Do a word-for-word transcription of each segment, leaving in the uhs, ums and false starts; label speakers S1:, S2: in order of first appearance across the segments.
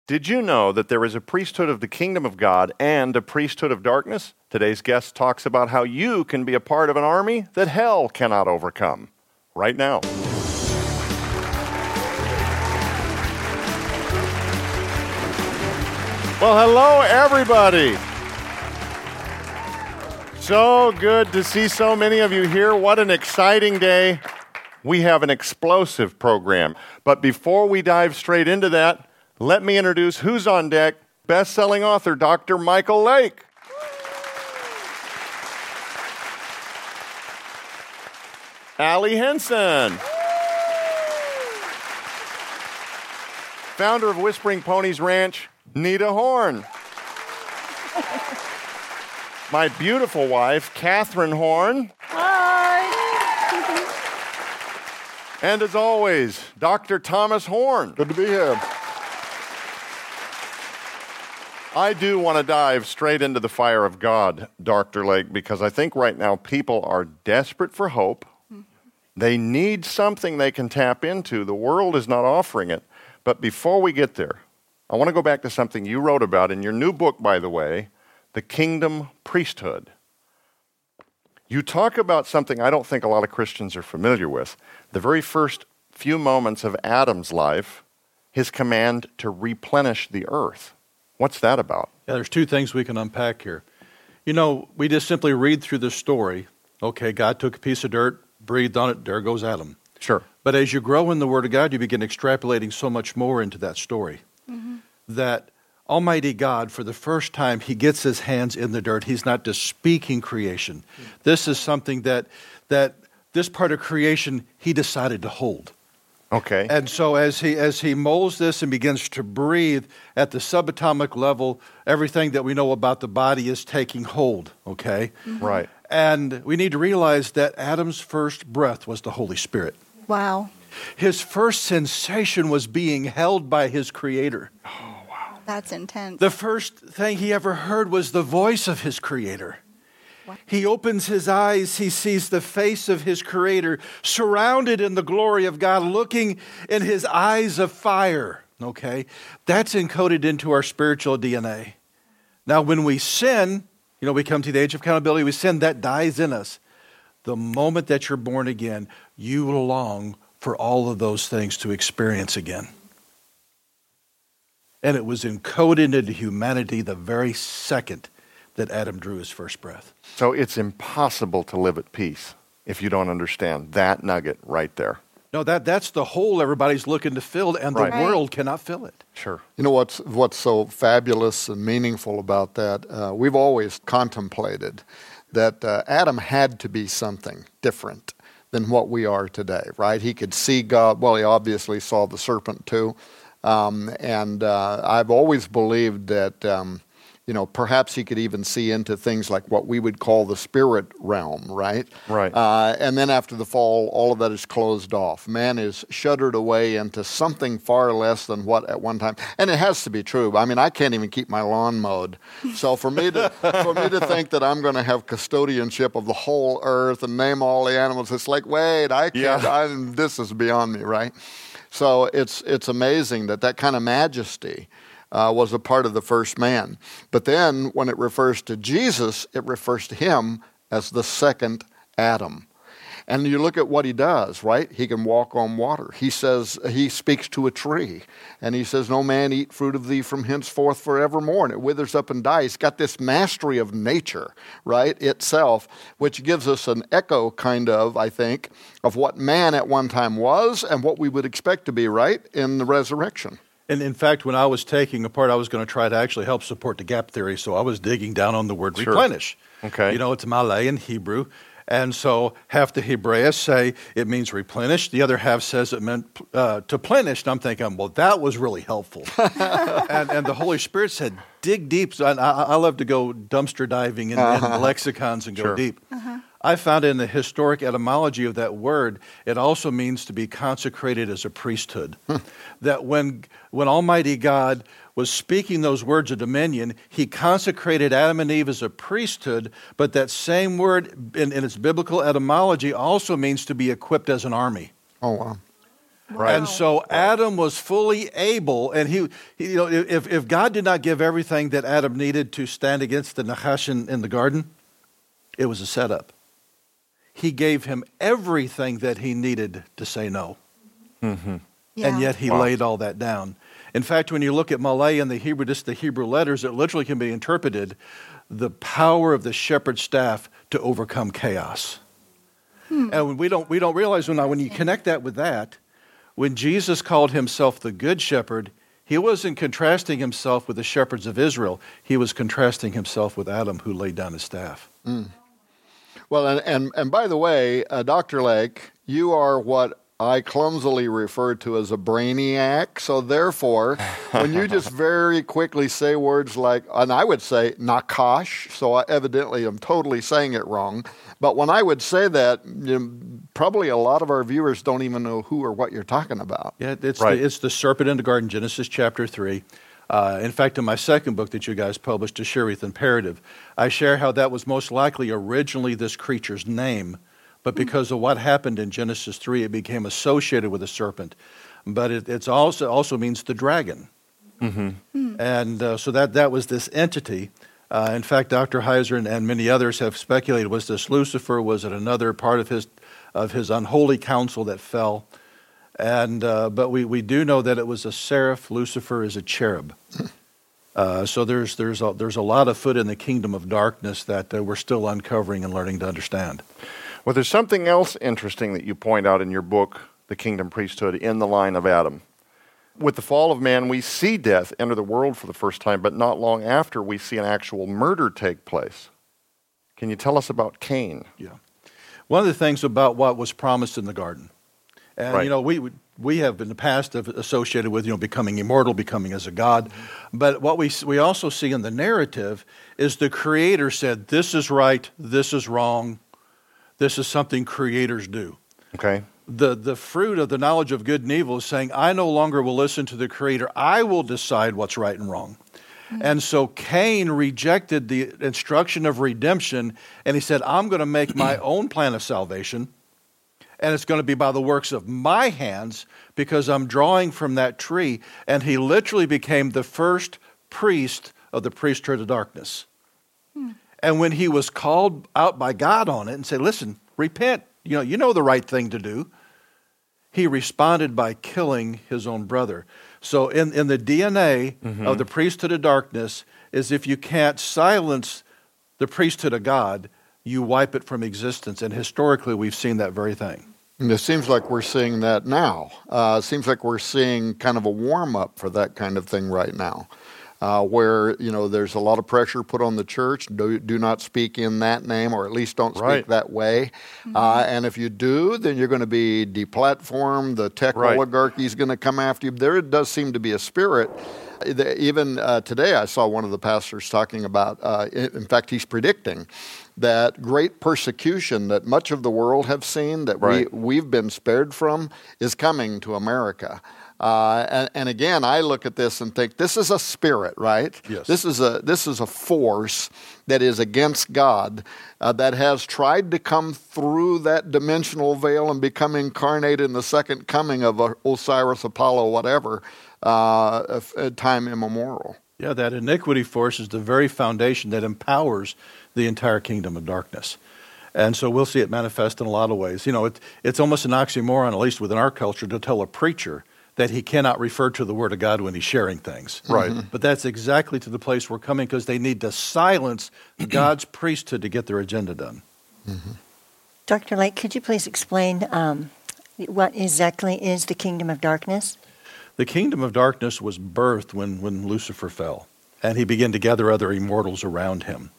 S1: Did you know that there is a priesthood of the kingdom of God and a priesthood of darkness? Today's guest talks about how you can be a part of an army that hell cannot overcome. Right now. Well, hello, everybody. So good to see so many of you here. What an exciting day. We have an explosive program. But before we dive straight into that, let me introduce who's on deck. Best-selling author, Doctor Michael Lake. Allie Henson. Founder of Whispering Ponies Ranch, Nita Horn. My beautiful wife, Catherine Horn.
S2: Hi.
S1: And as always, Doctor Thomas Horn.
S3: Good to be here.
S1: I do want to dive straight into the fire of God, Doctor Lake, because I think right now people are desperate for hope. They need something they can tap into. The world is not offering it. But before we get there, I want to go back to something you wrote about in your new book, by the way, The Kingdom Priesthood. You talk about something I don't think a lot of Christians are familiar with. The very first few moments of Adam's life, his command to replenish the earth. What's that about?
S4: Yeah, there's two things we can unpack here. You know, we just simply read through the story. Okay, God took a piece of dirt, breathed on it, there goes Adam.
S1: Sure.
S4: But as you grow in the Word of God, you begin extrapolating so much more into that story. Mm-hmm. That Almighty God, for the first time, He gets His hands in the dirt. He's not just speaking creation. Mm-hmm. This is something that that this part of creation He decided to hold.
S1: Okay.
S4: And so as he as he molds this and begins to breathe at the subatomic level, everything that we know about the body is taking hold, okay?
S1: Mm-hmm. Right.
S4: And we need to realize that Adam's first breath was the Holy Spirit.
S2: Wow.
S4: His first sensation was being held by his Creator.
S1: Oh, wow.
S2: That's intense.
S4: The first thing he ever heard was the voice of his Creator. He opens his eyes, he sees the face of his Creator, surrounded in the glory of God, looking in his eyes of fire, okay? That's encoded into our spiritual D N A. Now, when we sin, you know, we come to the age of accountability, we sin, that dies in us. The moment that you're born again, you long for all of those things to experience again. And it was encoded into humanity the very second that Adam drew his first breath.
S1: So it's impossible to live at peace if you don't understand that nugget right there.
S4: No, that that's the hole everybody's looking to fill, and the
S1: Right.
S4: world cannot fill it.
S1: Sure.
S3: You know what's what's so fabulous and meaningful about that? Uh, we've always contemplated that uh, Adam had to be something different than what we are today, right? He could see God. Well, he obviously saw the serpent too. Um, and uh, I've always believed that, um, you know, perhaps he could even see into things like what we would call the spirit realm, right?
S1: Right.
S3: Uh, and then after the fall, all of that is closed off. Man is shuddered away into something far less than what at one time. And it has to be true. I mean, I can't even keep my lawn mowed. So for me to for me to think that I'm going to have custodianship of the whole earth and name all the animals, it's like, wait, I can't.
S1: Yeah.
S3: I, this is beyond me, right? So it's it's amazing that that kind of majesty Uh, was a part of the first man. But then when it refers to Jesus, it refers to him as the second Adam. And you look at what he does, right? He can walk on water. He says, he speaks to a tree. And he says, no man eat fruit of thee from henceforth forevermore. And it withers up and dies. He's got this mastery of nature, right, itself, which gives us an echo, kind of, I think, of what man at one time was and what we would expect to be, right, in the resurrection.
S4: And in fact, when I was taking apart, I was going to try to actually help support the gap theory, so I was digging down on the word
S1: Sure.
S4: replenish.
S1: Okay.
S4: You know, it's Malay in Hebrew. And so half the Hebraists say it means replenish. The other half says it meant uh, to plenish. And I'm thinking, well, that was really helpful. and, and the Holy Spirit said, dig deep. So I, I love to go dumpster diving in, uh-huh. in the lexicons and go
S1: Sure.
S4: deep.
S2: Uh-huh.
S4: I found in the historic etymology of that word, it also means to be consecrated as a priesthood. That when when Almighty God was speaking those words of dominion, he consecrated Adam and Eve as a priesthood, but that same word in, in its biblical etymology also means to be equipped as an army.
S3: Oh, wow.
S1: Right.
S4: And so Adam was fully able, and he, he, you know, if, if God did not give everything that Adam needed to stand against the Nachash in, in the garden, it was a setup. He gave him everything that he needed to say no.
S1: Mm-hmm.
S2: Yeah.
S4: And yet he
S1: Wow.
S4: laid all that down. In fact, when you look at Malay in the Hebrew, just the Hebrew letters, it literally can be interpreted the power of the shepherd's staff to overcome chaos.
S2: Hmm.
S4: And we don't, we don't realize when, when you connect that with that, when Jesus called himself the good shepherd, he wasn't contrasting himself with the shepherds of Israel. He was contrasting himself with Adam, who laid down his staff.
S3: Mm. Well, and, and, and by the way, uh, Doctor Lake, you are what I clumsily refer to as a brainiac. So therefore, when you just very quickly say words like, and I would say nakash, so I evidently am totally saying it wrong. But when I would say that, you know, probably a lot of our viewers don't even know who or what you're talking about.
S4: Yeah, it's,
S1: Right.
S4: the, it's the serpent in the garden, Genesis chapter three. Uh, in fact, in my second book that you guys published, A Sheerith Imperative, I share how that was most likely originally this creature's name, but because of what happened in Genesis three, it became associated with a serpent. But it it's also also means the dragon.
S1: Mm-hmm.
S4: And uh, so that, that was this entity. Uh, in fact, Doctor Heiser and, and many others have speculated, was this Lucifer? Was it another part of his of his unholy counsel that fell? And uh, but we, we do know that it was a seraph. Lucifer is a cherub. Uh, so there's there's a, there's a lot of foot in the kingdom of darkness that uh, we're still uncovering and learning to understand.
S1: Well, there's something else interesting that you point out in your book, The Kingdom Priesthood, in the line of Adam. With the fall of man, we see death enter the world for the first time, but not long after, we see an actual murder take place. Can you tell us about Cain?
S4: Yeah. One of the things about what was promised in the garden, and
S1: Right.
S4: you know, we we have in the past have associated with you know becoming immortal, becoming as a god, but what we we also see in the narrative is the Creator said, "This is right, this is wrong, this is something creators do."
S1: Okay.
S4: The the fruit of the knowledge of good and evil is saying, "I no longer will listen to the Creator. I will decide what's right and wrong." And so Cain rejected the instruction of redemption, and he said, I'm going to make my own plan of salvation, and it's going to be by the works of my hands, because I'm drawing from that tree. And he literally became the first priest of the priesthood of darkness. Hmm. And when he was called out by God on it and said, listen, repent, you know, you know the right thing to do, he responded by killing his own brother. So in, in the D N A mm-hmm. of the priesthood of darkness is if you can't silence the priesthood of God, you wipe it from existence. And historically, we've seen that very thing.
S3: And it seems like we're seeing that now. Uh, it seems like we're seeing kind of a warm-up for that kind of thing right now. Uh, where, you know, there's a lot of pressure put on the church. Do, do not speak in that name, or at least don't speak
S1: right.
S3: that way. Mm-hmm. Uh, and if you do, then you're going to be deplatformed. The tech
S1: right.
S3: oligarchy is going to come after you. There does seem to be a spirit. Even uh, today I saw one of the pastors talking about, uh, in fact, he's predicting that great persecution that much of the world have seen, that
S1: right.
S3: we, we've been spared from, is coming to America. Uh, and, and again, I look at this and think, this is a spirit, right?
S4: Yes.
S3: This is a this is a force that is against God, uh, that has tried to come through that dimensional veil and become incarnate in the second coming of uh, Osiris, Apollo, whatever, uh, uh, time immemorial.
S4: Yeah, that iniquity force is the very foundation that empowers the entire kingdom of darkness. And so we'll see it manifest in a lot of ways. You know, it, it's almost an oxymoron, at least within our culture, to tell a preacher that he cannot refer to the Word of God when he's sharing things.
S1: Right.
S4: Mm-hmm. But that's exactly to the place we're coming, because they need to silence God's priesthood to get their agenda done.
S3: Mm-hmm.
S5: Doctor Lake, could you please explain um, what exactly is the kingdom of darkness?
S4: The kingdom of darkness was birthed when, when Lucifer fell, and he began to gather other immortals around him.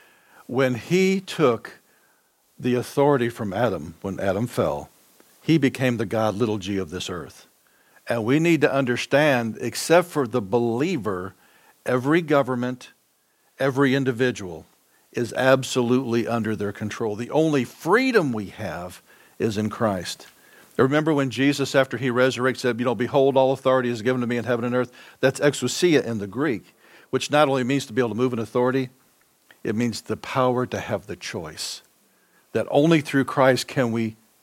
S4: When he took the authority from Adam, when Adam fell, he became the God little g of this earth. And we need to understand, except for the believer, every government, every individual is absolutely under their control. The only freedom we have is in Christ. Remember when Jesus, after he resurrected, said, you know, behold, all authority is given to me in heaven and earth. That's exousia in the Greek, which not only means to be able to move in authority, it means the power to have the choice. That only through Christ can we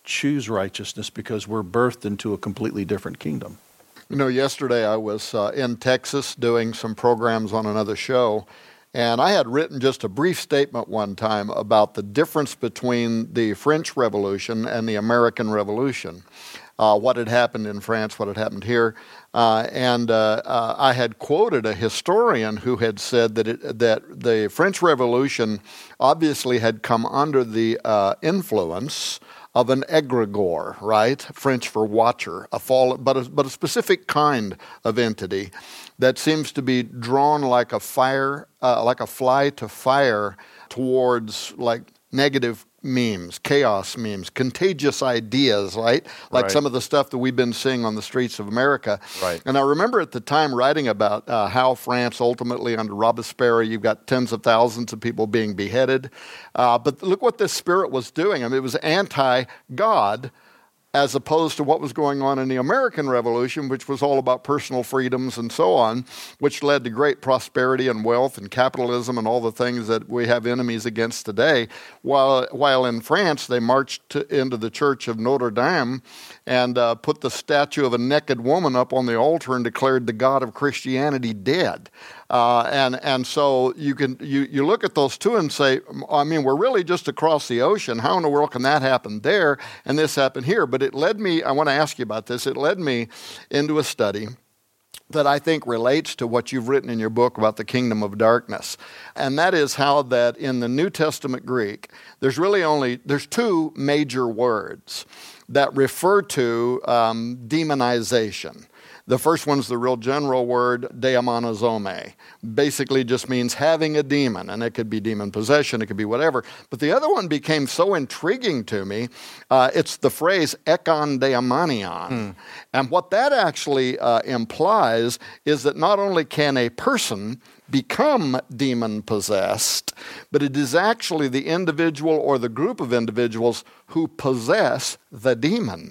S4: choose righteousness because we're birthed into a completely different kingdom.
S3: You know, yesterday I was uh, in Texas doing some programs on another show, and I had written just a brief statement one time about the difference between the French Revolution and the American Revolution. Uh, what had happened in France, what had happened here. Uh, and uh, uh, I had quoted a historian who had said that it, that the French Revolution obviously had come under the uh, influence of an egregore, right? French for watcher, a fall, but a, but a specific kind of entity that seems to be drawn like a fire, uh, like a fly to fire towards like negative memes, chaos memes, contagious ideas, right? Like
S1: Right.
S3: some of the stuff that we've been seeing on the streets of America.
S1: Right.
S3: And I remember at the time writing about uh, how France ultimately, under Robespierre, you've got tens of thousands of people being beheaded. Uh, but look what this spirit was doing. I mean, it was anti-God, as opposed to what was going on in the American Revolution, which was all about personal freedoms and so on, which led to great prosperity and wealth and capitalism and all the things that we have enemies against today. While while in France, they marched to, into the church of Notre Dame and uh, put the statue of a naked woman up on the altar and declared the God of Christianity dead. Uh, and and so you can you, you look at those two and say, I mean, we're really just across the ocean. How in the world can that happen there and this happen here? But it led me, I want to ask you about this, it led me into a study that I think relates to what you've written in your book about the kingdom of darkness. And that is how that in the New Testament Greek, there's really only, there's two major words that refer to um, demonization. The first one's the real general word, daemonizome. Basically just means having a demon, and it could be demon possession, it could be whatever. But the other one became so intriguing to me, uh, it's the phrase ekon daimonion. Mm. And what that actually uh, implies is that not only can a person become demon-possessed, but it is actually the individual or the group of individuals who possess the demon.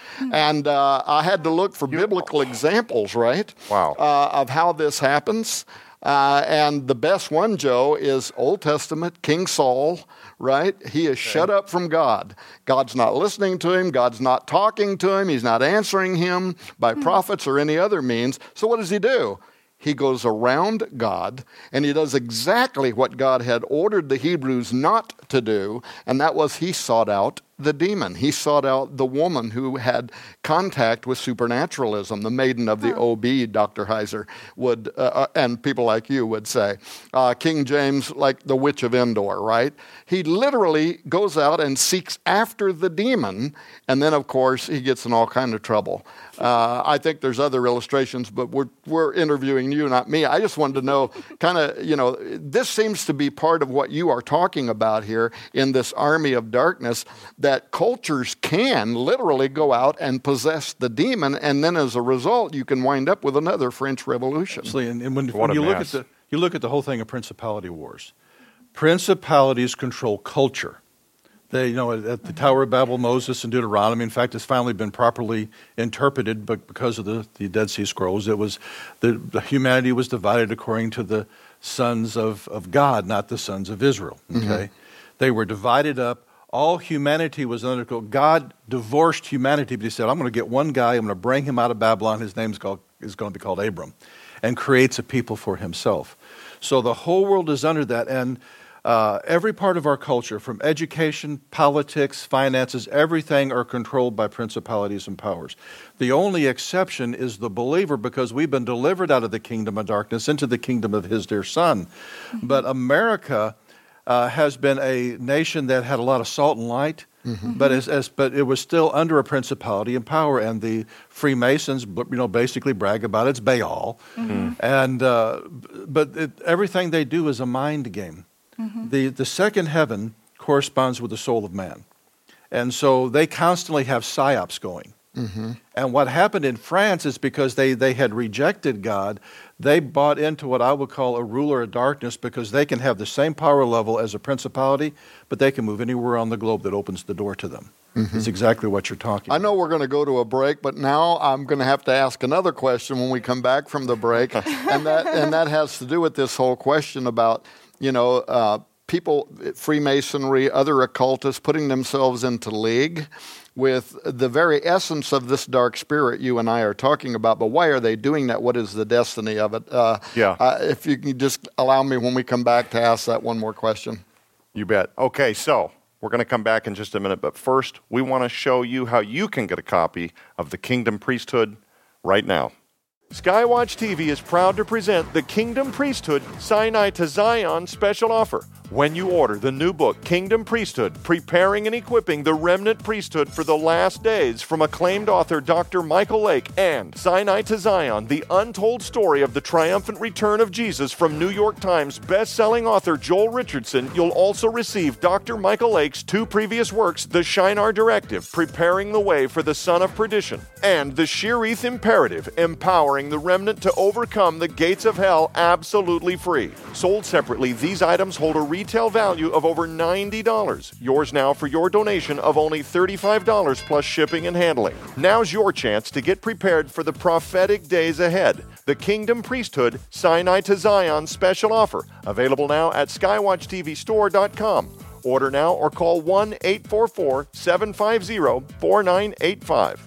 S3: And uh, I had to look for biblical examples, right?
S1: Wow.
S3: Uh, of how this happens. Uh, and the best one, Joe, is Old Testament, King Saul, right? He is shut up from God. God's not listening to him. God's not talking to him. He's not answering him by prophets or any other means. So what does he do? He goes around God, and he does exactly what God had ordered the Hebrews not to do, and that was he sought out the demon. He sought out the woman who had contact with supernaturalism, the maiden of the O B, Doctor Heiser would, uh, and people like you would say. Uh, King James, like the witch of Endor, right? He literally goes out and seeks after the demon, and then, of course, he gets in all kind of trouble. Uh, I think there's other illustrations, but we're we're interviewing you, not me. I just wanted to know, kind of, you know, this seems to be part of what you are talking about here in this army of darkness, that cultures can literally go out and possess the demon, and then as a result, you can wind up with another French Revolution.
S4: Absolutely. And, and when,
S1: What
S4: when
S1: a
S4: you look at
S1: mess.
S4: the you look at the whole thing of principality wars, principalities control culture. They, you know, at the Tower of Babel, Moses and Deuteronomy, in fact, it's finally been properly interpreted, but because of the, the Dead Sea Scrolls, it was the, the humanity was divided according to the sons of, of God, not the sons of Israel. Okay, mm-hmm. They were divided up. All humanity was under control. God divorced humanity, but he said, I'm going to get one guy, I'm going to bring him out of Babylon, his name is, called, is going to be called Abram, and creates a people for himself. So the whole world is under that, and uh, every part of our culture, from education, politics, finances, everything are controlled by principalities and powers. The only exception is the believer, because we've been delivered out of the kingdom of darkness into the kingdom of his dear Son. Mm-hmm. But America Uh, has been a nation that had a lot of salt and light, mm-hmm. but as, as but it was still under a principality and power. And the Freemasons, you know, basically brag about it's Baal, mm-hmm. and uh, but it, everything they do is a mind game. Mm-hmm. The the second heaven corresponds with the soul of man, and so they constantly have psyops going. Mm-hmm. And what happened in France is because they, they had rejected God, they bought into what I would call a ruler of darkness, because they can have the same power level as a principality, but they can move anywhere on the globe that opens the door to them. Mm-hmm. It's exactly what you're talking about.
S3: I know we're going to go to a break, but now I'm going to have to ask another question when we come back from the break, and that and that has to do with this whole question about, you know, uh, people, Freemasonry, other occultists putting themselves into league with the very essence of this dark spirit you and I are talking about. But why are they doing that? What is the destiny of it? Uh,
S1: Yeah.
S3: Uh, if you can just allow me when we come back to ask that one more question.
S1: You bet. Okay, so we're going to come back in just a minute, but first, we want to show you how you can get a copy of The Kingdom Priesthood right now. Skywatch T V is proud to present the Kingdom Priesthood Sinai to Zion special offer. When you order the new book, Kingdom Priesthood, Preparing and Equipping the Remnant Priesthood for the Last Days, from acclaimed author Doctor Michael Lake, and Sinai to Zion, the untold story of the triumphant return of Jesus, from New York Times best-selling author Joel Richardson, you'll also receive Doctor Michael Lake's two previous works, The Shinar Directive, Preparing the Way for the Son of Perdition, and The Sheereth Imperative, Empowering the Remnant to Overcome the Gates of Hell, absolutely free. Sold separately, these items hold a retail value of over ninety dollars. Yours now for your donation of only thirty-five dollars plus shipping and handling. Now's your chance to get prepared for the prophetic days ahead. The Kingdom Priesthood Sinai to Zion special offer. Available now at skywatch t v store dot com. Order now or call one eight four four, seven five zero, four nine eight five.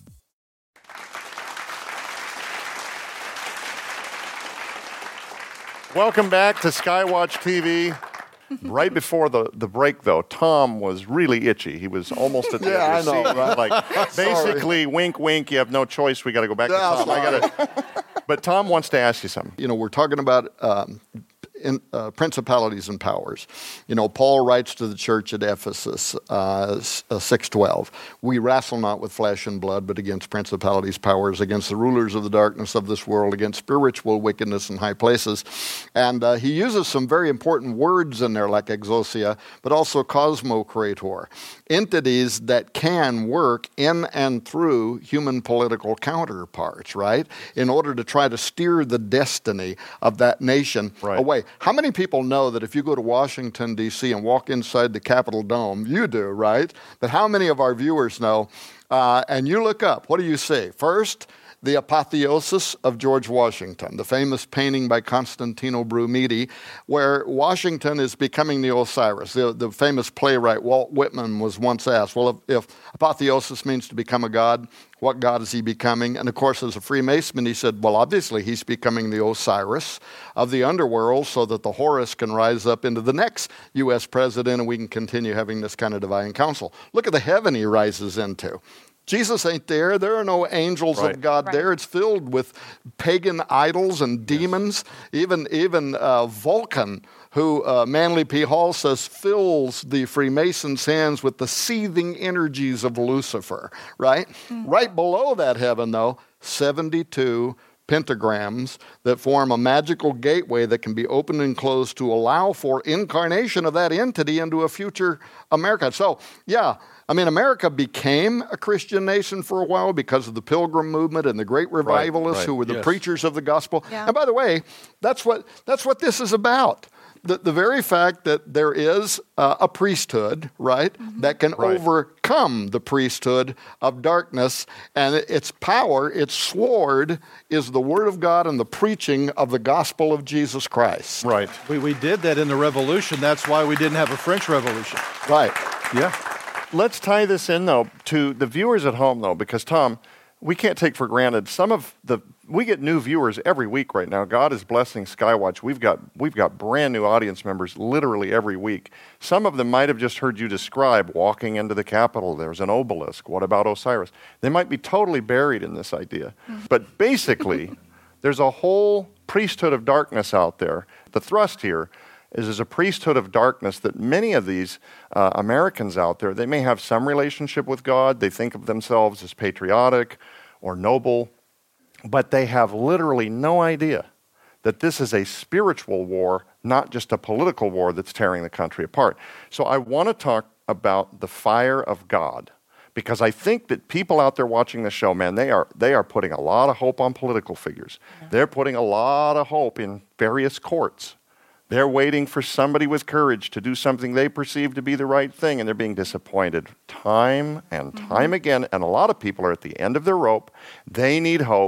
S1: Welcome back to Skywatch T V. Right before the, the break, though, Tom was really itchy. He was almost at the
S3: Yeah,
S1: edge of
S3: I
S1: his
S3: know,
S1: seat.
S3: right?
S1: Like, basically, wink, wink, you have no choice. We got to go back
S3: Yeah,
S1: to Tom. I
S3: sorry.
S1: gotta, but Tom wants to ask you something.
S3: You know, we're talking about um, in, uh, principalities and powers. You know, Paul writes to the church at Ephesus, uh, six twelve, we wrestle not with flesh and blood, but against principalities, powers, against the rulers of the darkness of this world, against spiritual wickedness in high places. And uh, he uses some very important words in there, like exousia, but also cosmocrator, entities that can work in and through human political counterparts, right, in order to try to steer the destiny of that nation
S1: Right.
S3: away. How many people know that if you go to Washington, D C and walk inside the Capitol Dome, you do, right? But how many of our viewers know, uh, and you look up, what do you see? First, the apotheosis of George Washington, the famous painting by Constantino Brumidi, where Washington is becoming the Osiris. The, the famous playwright Walt Whitman was once asked, well, if, if apotheosis means to become a god, what god is he becoming? And of course, as a Freemason, he said, well, obviously he's becoming the Osiris of the underworld so that the Horus can rise up into the next U S president and we can continue having this kind of divine council. Look at the heaven he rises into. Jesus ain't there. There are no angels
S1: Right.
S3: of God
S2: Right.
S3: there. It's filled with pagan idols and demons. Even even uh, Vulcan, who uh, Manly P. Hall says fills the Freemasons' hands with the seething energies of Lucifer, right? Right below that heaven, though, seventy-two pentagrams that form a magical gateway that can be opened and closed to allow for incarnation of that entity into a future America. So, yeah, I mean, America became a Christian nation for a while because of the Pilgrim movement and the great revivalists
S1: right.
S3: who were the
S4: Yes.
S3: preachers of the gospel.
S2: Yeah.
S3: And by the way, that's what that's what this is about. The, the very fact that there is uh, a priesthood, right, that can
S1: Right.
S3: overcome the priesthood of darkness, and its power, its sword, is the Word of God and the preaching of the gospel of Jesus Christ.
S1: Right.
S4: We, we did that in the Revolution. That's why we didn't have a French Revolution.
S3: Right.
S4: Yeah.
S1: Let's tie this in, though, to the viewers at home, though, because, Tom, we can't take for granted some of the we get new viewers every week right now. God is blessing Skywatch. We've got we've got brand new audience members literally every week. Some of them might have just heard you describe walking into the Capitol. There's an obelisk. What about Osiris? They might be totally buried in this idea. But basically, there's a whole priesthood of darkness out there. The thrust here is as a priesthood of darkness that many of these uh, Americans out there, they may have some relationship with God. They think of themselves as patriotic or noble, but they have literally no idea that this is a spiritual war, not just a political war that's tearing the country apart. So I want to talk about the fire of God, because I think that people out there watching the show, man, they are they are putting a lot of hope on political figures. Yeah. They're putting a lot of hope in various courts. They're waiting for somebody with courage to do something they perceive to be the right thing, and they're being disappointed time and time mm-hmm. again. And a lot of people are at the end of their rope. They need hope.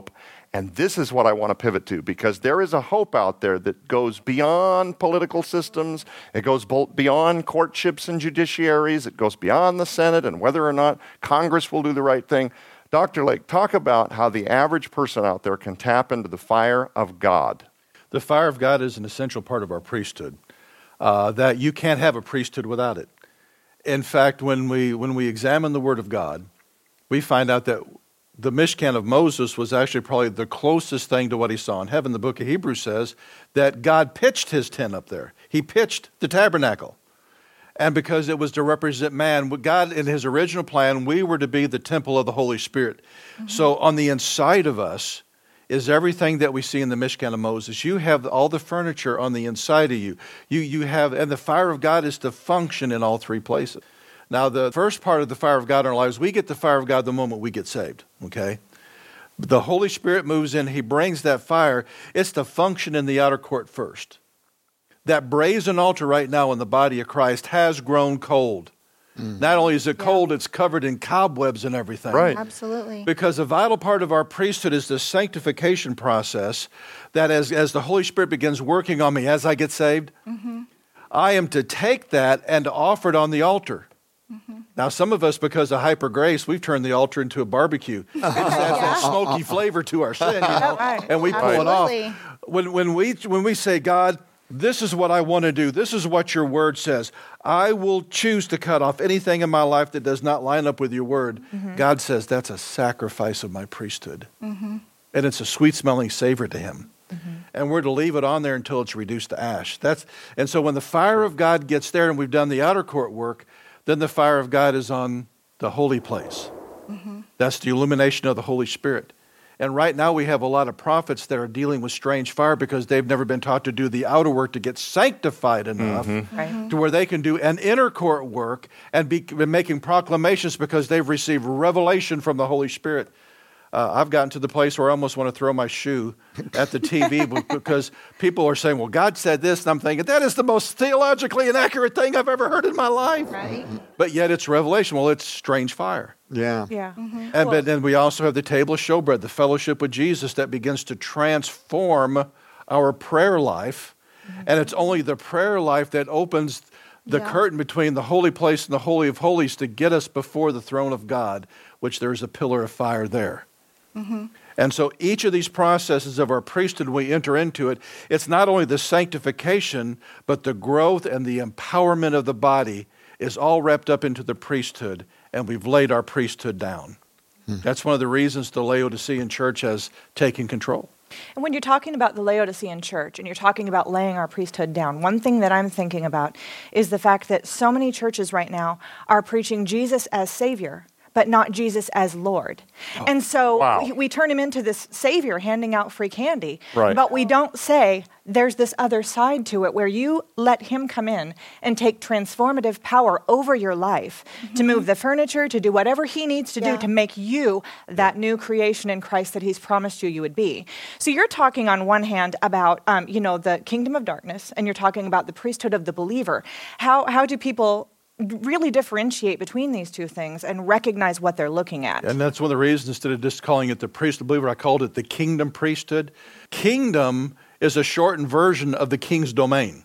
S1: And this is what I want to pivot to, because there is a hope out there that goes beyond political systems. It goes beyond courtships and judiciaries. It goes beyond the Senate and whether or not Congress will do the right thing. Doctor Lake, talk about how the average person out there can tap into the fire of God.
S4: The fire of God is an essential part of our priesthood, uh, that you can't have a priesthood without it. In fact, when we when we examine the Word of God, we find out that the Mishkan of Moses was actually probably the closest thing to what he saw in heaven. The book of Hebrews says that God pitched his tent up there. He pitched the tabernacle. And because it was to represent man, God, in his original plan, we were to be the temple of the Holy Spirit. Mm-hmm. So on the inside of us is everything that we see in the Mishkan of Moses. You have all the furniture on the inside of you. You, you have, and the fire of God is to function in all three places. Now, the first part of the fire of God in our lives, we get the fire of God the moment we get saved, okay? The Holy Spirit moves in. He brings that fire. It's to function in the outer court first. That brazen altar right now in the body of Christ has grown cold. Mm. Not only is it cold, yeah. it's covered in cobwebs and everything.
S1: Right.
S2: Absolutely.
S4: Because a vital part of our priesthood is the sanctification process, that as, as the Holy Spirit begins working on me as I get saved, mm-hmm. I am to take that and to offer it on the altar. Mm-hmm. Now, some of us, because of hyper grace, we've turned the altar into a barbecue. It just adds that smoky flavor to our sin, you know,
S2: right.
S4: and we
S2: Absolutely.
S4: pull it off. When, when, we, when we say, God, this is what I want to do, this is what your word says, I will choose to cut off anything in my life that does not line up with your word. Mm-hmm. God says, that's a sacrifice of my priesthood. Mm-hmm. And it's a sweet-smelling savor to him. Mm-hmm. And we're to leave it on there until it's reduced to ash. That's, and so when the fire of God gets there and we've done the outer court work, then the fire of God is on the holy place. Mm-hmm. That's the illumination of the Holy Spirit. And right now we have a lot of prophets that are dealing with strange fire because they've never been taught to do the outer work to get sanctified enough mm-hmm. right. to where they can do an inner court work and be making proclamations because they've received revelation from the Holy Spirit. Uh, I've gotten to the place where I almost want to throw my shoe at the T V because people are saying, well, God said this, and I'm thinking, that is the most theologically inaccurate thing I've ever heard in my life.
S2: Right.
S4: But yet it's revelation. Well, it's strange fire.
S3: Yeah.
S2: Yeah. Mm-hmm.
S4: And
S2: well,
S4: then we also have the table of showbread, the fellowship with Jesus that begins to transform our prayer life. Mm-hmm. And it's only the prayer life that opens the yeah. curtain between the holy place and the Holy of Holies to get us before the throne of God, which there's a pillar of fire there. Mm-hmm. And so each of these processes of our priesthood, we enter into it, it's not only the sanctification, but the growth and the empowerment of the body is all wrapped up into the priesthood, and we've laid our priesthood down. Hmm. That's one of the reasons the Laodicean church has taken control.
S6: And when you're talking about the Laodicean church and you're talking about laying our priesthood down, one thing that I'm thinking about is the fact that so many churches right now are preaching Jesus as Savior, but not Jesus as Lord. Oh, and so
S1: wow.
S6: we, we turn him into this Savior handing out free candy,
S1: right.
S6: but we don't say there's this other side to it where you let him come in and take transformative power over your life mm-hmm. to move the furniture, to do whatever he needs to yeah. do to make you that new creation in Christ that he's promised you you would be. So you're talking on one hand about, um, you know, the kingdom of darkness, and you're talking about the priesthood of the believer. How how do people really differentiate between these two things and recognize what they're looking at?
S4: And that's one of the reasons, instead of just calling it the priesthood believer, I called it the kingdom priesthood. Kingdom is a shortened version of the king's domain.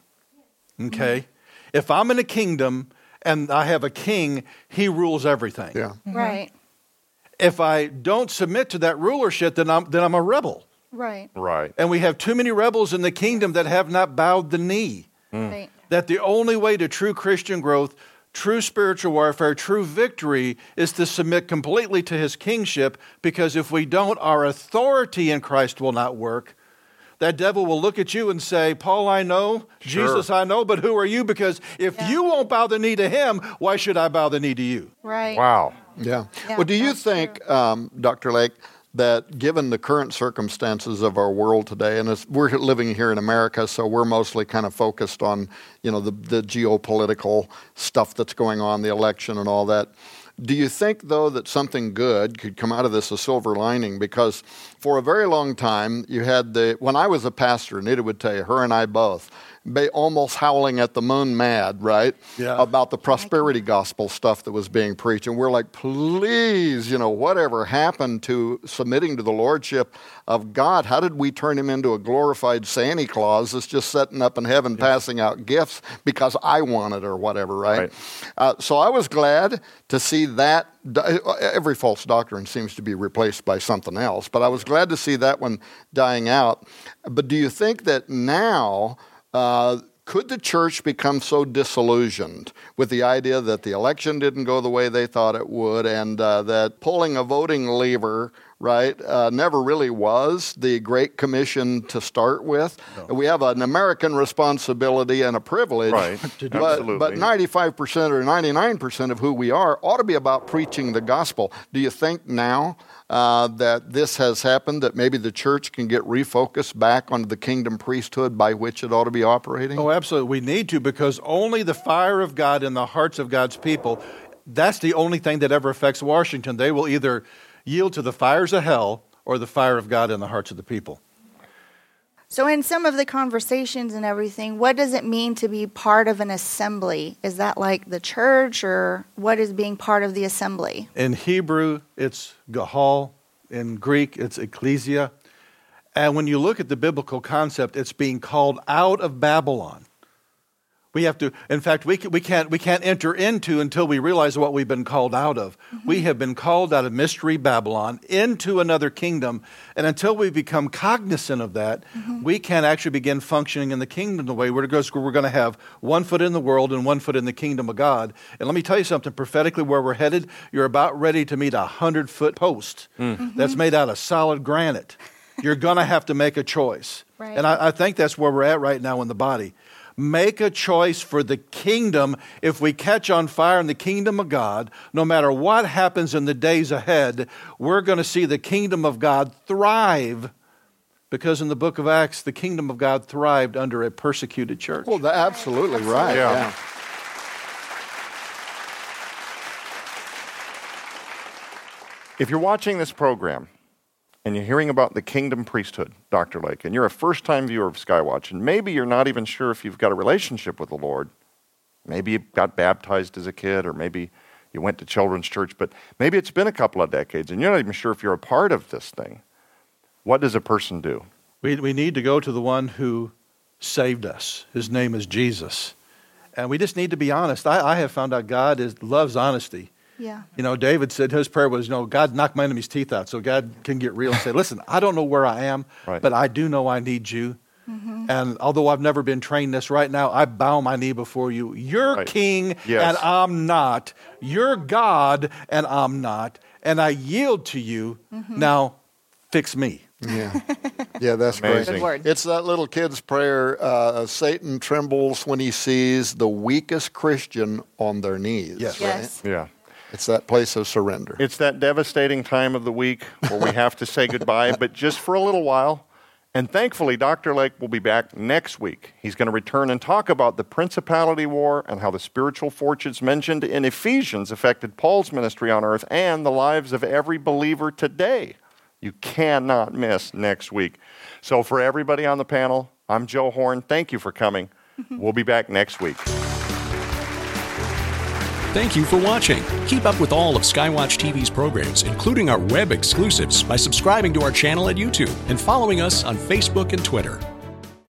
S4: Okay? Mm-hmm. If I'm in a kingdom and I have a king, he rules everything.
S3: Yeah.
S2: Mm-hmm. Right.
S4: If I don't submit to that rulership, then I'm then I'm a rebel.
S2: Right.
S1: Right.
S4: And we have too many rebels in the kingdom that have not bowed the knee.
S2: Mm. Right.
S4: That the only way to true Christian growth, true spiritual warfare, true victory is to submit completely to his kingship, because if we don't, our authority in Christ will not work. That devil will look at you and say, Paul, I know,
S1: sure.
S4: Jesus, I know, but who are you? Because if
S2: yeah.
S4: you won't bow the knee to him, why should I bow the knee to you?
S2: Right.
S1: Wow.
S3: Yeah.
S2: Yeah,
S3: well, do you
S2: that's
S3: think, um, Doctor Lake, that given the current circumstances of our world today, and it's, we're living here in America, so we're mostly kind of focused on, you know, the, the geopolitical stuff that's going on, the election and all that. Do you think, though, that something good could come out of this, a silver lining? Because for a very long time, you had the, when I was a pastor, Anita would tell you, her and I both, be almost howling at the moon mad, right?
S4: Yeah.
S3: About the prosperity gospel stuff that was being preached. And we're like, please, you know, whatever happened to submitting to the lordship of God? How did we turn him into a glorified Santa Claus that's just sitting up in heaven yeah. passing out gifts because I want it or whatever, right? right. Uh, so I was glad to see that. Every false doctrine seems to be replaced by something else, but I was glad to see that one dying out. But do you think that now... Uh, could the church become so disillusioned with the idea that the election didn't go the way they thought it would, and uh, that pulling a voting lever, right, uh, never really was the Great Commission to start with? No. We have an American responsibility and a privilege,
S1: right.
S3: but, but ninety-five percent or ninety-nine percent of who we are ought to be about preaching the gospel. Do you think now Uh, that this has happened, that maybe the church can get refocused back onto the kingdom priesthood by which it ought to be operating?
S4: Oh, absolutely. We need to, because only the fire of God in the hearts of God's people, that's the only thing that ever affects Washington. They will either yield to the fires of hell or the fire of God in the hearts of the people.
S2: So in some of the conversations and everything, what does it mean to be part of an assembly? Is that like the church, or what is being part of the assembly?
S4: In Hebrew, it's gahal. In Greek, it's ecclesia. And when you look at the biblical concept, it's being called out of Babylon. We have to, in fact, we, can, we, can't, we can't enter into until we realize what we've been called out of. Mm-hmm. We have been called out of mystery Babylon into another kingdom. And until we become cognizant of that, mm-hmm. we can't actually begin functioning in the kingdom the way we're going to, we're going to have one foot in the world and one foot in the kingdom of God. And let me tell you something, prophetically, where we're headed, you're about ready to meet a hundred-foot post mm-hmm. that's made out of solid granite. You're going to have to make a choice. Right. And I, I think that's where we're at right now in the body. Make a choice for the kingdom. If we catch on fire in the kingdom of God, no matter what happens in the days ahead, we're going to see the kingdom of God thrive. Because in the book of Acts, the kingdom of God thrived under a persecuted church.
S3: Well, that's absolutely right.
S1: Yeah.
S3: yeah.
S1: If you're watching this program, and you're hearing about the kingdom priesthood, Doctor Lake, and you're a first-time viewer of Skywatch, and maybe you're not even sure if you've got a relationship with the Lord. Maybe you got baptized as a kid, or maybe you went to children's church, but maybe it's been a couple of decades, and you're not even sure if you're a part of this thing. What does a person do?
S4: We, we need to go to the one who saved us. His name is Jesus. And we just need to be honest. I, I have found out God is, loves honesty.
S2: Yeah.
S4: You know, David said his prayer was, you know, God, knock my enemy's teeth out so God can get real and say, listen, I don't know where I am, right. but I do know I need you. Mm-hmm. And although I've never been trained this, right now I bow my knee before you. You're right. king
S1: yes.
S4: and I'm not. You're God and I'm not. And I yield to you. Mm-hmm. Now, fix me.
S3: Yeah, yeah, that's
S1: Amazing.
S3: great. It's that little kid's prayer, uh, Satan trembles when he sees the weakest Christian on their knees.
S4: Yes.
S2: Yes.
S3: Right?
S1: Yeah.
S3: It's that place of surrender.
S1: It's that devastating time of the week where we have to say goodbye, but just for a little while. And thankfully, Doctor Lake will be back next week. He's going to return and talk about the principality war and how the spiritual fortunes mentioned in Ephesians affected Paul's ministry on earth and the lives of every believer today. You cannot miss next week. So for everybody on the panel, I'm Joe Horn. Thank you for coming. We'll be back next week.
S7: Thank you for watching. Keep up with all of Skywatch T V's programs, including our web exclusives, by subscribing to our channel at YouTube and following us on Facebook and Twitter.